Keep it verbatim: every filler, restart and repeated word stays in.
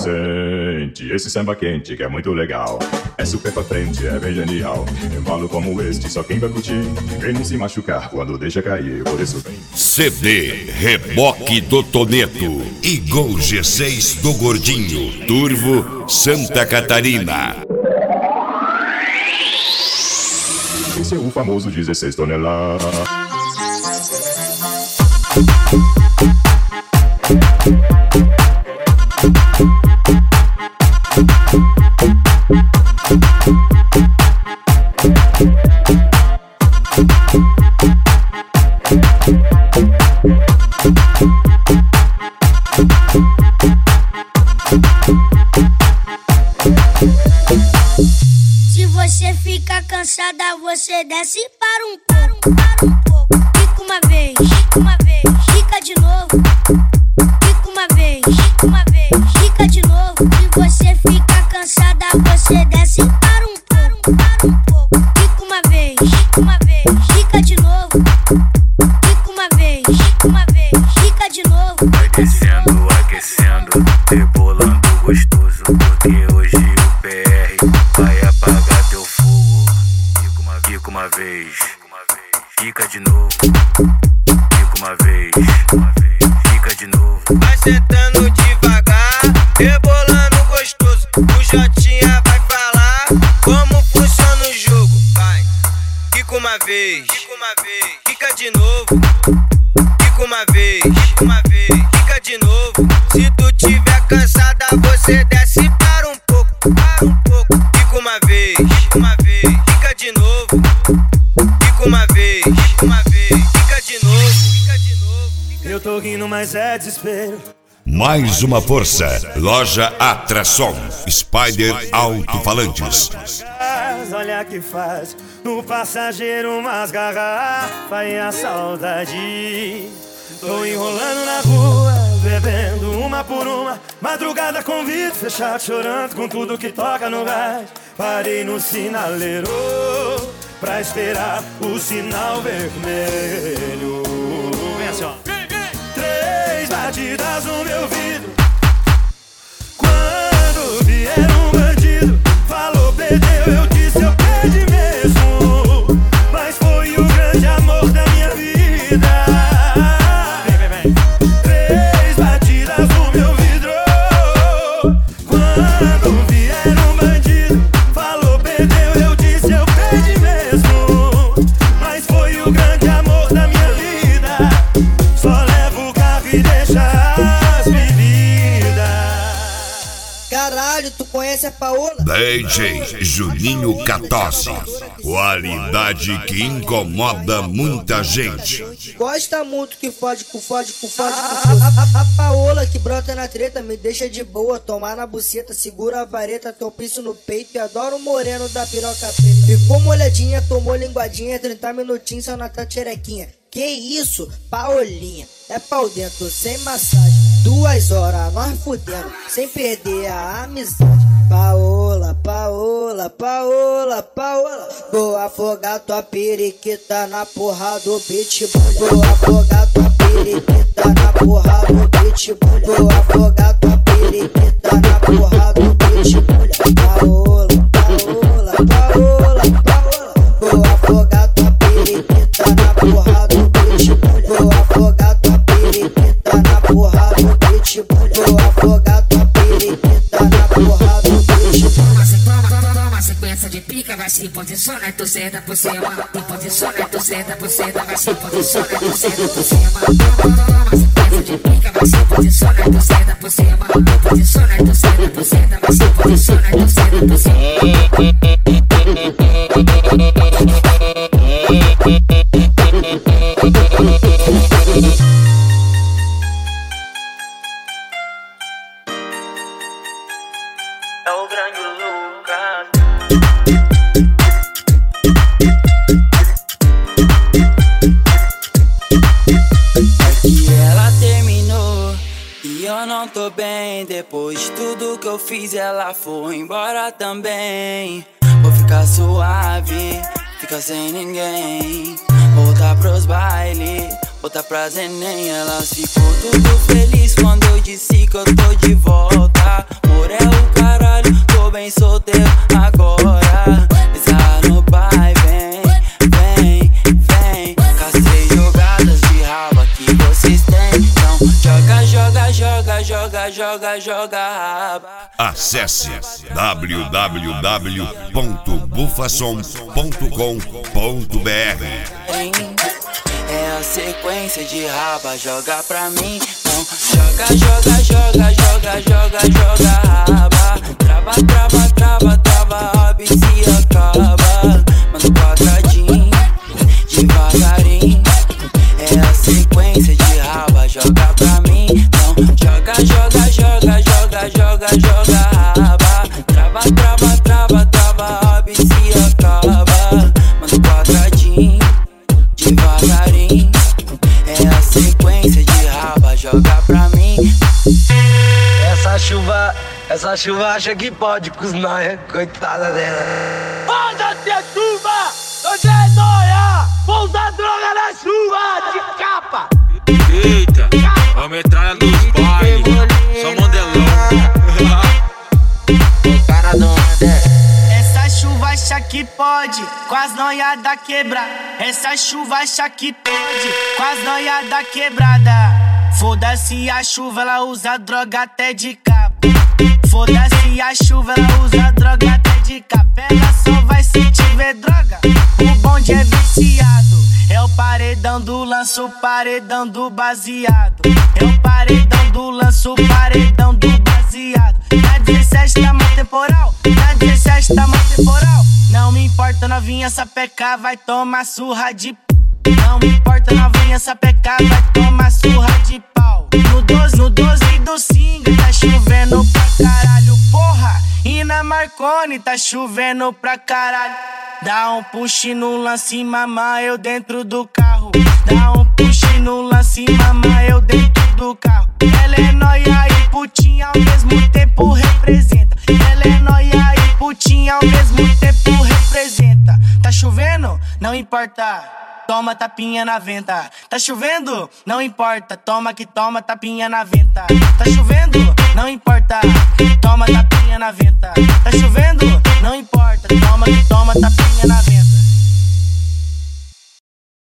sente esse samba quente que é muito legal. É super pra frente, é bem genial. Embalo como este, só quem vai curtir. Quem não se machucar quando deixa cair, por isso vem. C D Reboque do Toneto e Gol G seis do Gordinho. Turvo, Santa Catarina. Esse é o famoso dezesseis toneladas. Se você fica cansada, você desce para um pouco, para um pouco. Fica uma vez, fica uma vez, fica de novo. Fica uma vez, fica uma vez, fica de novo. Se você fica cansada, você desce para um pouco, para um pouco. Fica uma vez, fica uma vez, fica de novo. Fica uma vez, fica uma vez, fica de novo. Vai descendo, aquecendo, rebolando gostoso, porque hoje o P R vai apagar teu fogo. Fica uma, fica uma vez, fica de novo. Fica uma vez, fica de novo. Vai sentando devagar, rebolando gostoso. O Jotinha vai falar como funciona o jogo. Vai, fica uma vez, fica uma vez, fica de novo. Fica uma vez, fica uma vez, fica de novo. Se tu tiver cansada, você desce para um pouco, para um pouco. Fica uma vez, fica uma vez, fica de novo. Fica uma vez, fica uma vez, fica de novo, fica de novo. Eu tô rindo, mas é desespero. Mais uma força. Loja Atração. Spider Alto-Falantes. Olha que faz no passageiro umas garrafas e a saudade. Tô enrolando na rua, bebendo uma por uma. Madrugada com vidro fechado, chorando com tudo que toca no gás. Parei no sinaleiro pra esperar o sinal vermelho. Vem assim, ó. Três batidas no meu vidro. Quando vier um bandido, falou, perdeu, eu disse, eu perdi mesmo. Mas foi o grande amor da minha vida. Vem, vem, vem. Três batidas no meu vidro. Quando vier um bandido, falou, perdeu, eu disse, eu perdi mesmo. Mas foi o grande amor da minha vida. Só levo o carro e deixa as bebidas. Caralho, tu conhece a Paola? D J Juninho quatorze. Qualidade que incomoda muita gente. Gosta muito que fode com fode com fode com fode. A, a, a Paola que brota na treta me deixa de boa. Tomar na buceta, segura a vareta, tropiço no peito e adoro o moreno da piroca preta. Ficou molhadinha, tomou linguadinha, trinta minutinhos só na tacherequinha. Que isso, Paolinha, é pau dentro, sem massagem. Duas horas, nós fudendo, sem perder a amizade. Paola, Paola, Paola, Paola. Vou afogar tua periquita na porra do pitbull. Vou afogar tua periquita na porra do pitbull. Vou afogar tua periquita na porra do pitbull. Paola, Paola, Paola, Paola. Vou afogar tua periquita na porra do pitbull. Vou afogar tua periquita na porra do pitbull. Vou afogar tua periquita na porra do pitbull. Toma sequência de pica, vai se posiciona e tu senta por cima. E posiciona e tu senta por cima, vai se posiciona e tu senta por cima. Toma sequência de pica, vai se posiciona e tu senta por cima. E posiciona e tu senta por cima, vai se posiciona e tu senta por cima. É o grande Lucas. É que ela terminou e eu não tô bem. Depois de tudo que eu fiz, ela foi embora também. Vou ficar suave, ficar sem ninguém. Voltar pros bailes, voltar pra Zenem. Elas ficou tudo feliz quando eu disse que eu tô de volta. joga, joga, joga, joga, joga raba. Acesse w w w ponto bufasom ponto com ponto b r. É a sequência de raba, joga pra mim. Não, joga, joga, joga, joga, joga, joga raba. Trava, trava, trava, trava, raba e se acaba. Manda quadradinho, devagarinho. É a sequência de raba, joga pra mim. Não, joga, joga, joga, joga, joga, joga raba. Trava, trava, trava, trava, raba e se acaba. Manda quadradinho, devagarinho. É a sequência de raba, joga pra mim. Essa chuva, essa chuva acha que pode com os nóia, coitada dela. Foda-se a chuva, hoje é nóia. Vou usar droga na chuva, de capa. Eita, a metralha dos bailes, só modelão. O cara não é. Essa chuva acha que pode, com as noiadas quebra. Essa chuva acha que pode, com as noiadas quebrada. Foda-se a chuva, ela usa droga até de capa. Foda-se a chuva, ela usa droga até de capa. Ela só vai se tiver droga, o bonde é viciado. É o paredão do lanço, o paredão do baseado. É o paredão do lanço, o paredão do baseado. Na dezessete tá mó temporal, na dezessete tá mó temporal. Não me importa novinha, essa peca vai tomar surra de p. Não me importa novinha, essa peca vai tomar surra de pau. No doze, no doze do Singa tá chovendo pra caralho, porra. E na Marconi tá chovendo pra caralho. Dá um push no lance, mama, eu dentro do carro. Dá um push no lance, mama, eu dentro do carro. Ela é nóia e putinha ao mesmo tempo representa. Ela é nóia e putinha ao mesmo tempo representa. Tá chovendo? Não importa. Toma tapinha na venta. Tá chovendo? Não importa. Toma que toma tapinha na venta. Tá chovendo? Não importa. Toma tapinha na venta. Tá chovendo? Não importa. Toma que toma tapinha.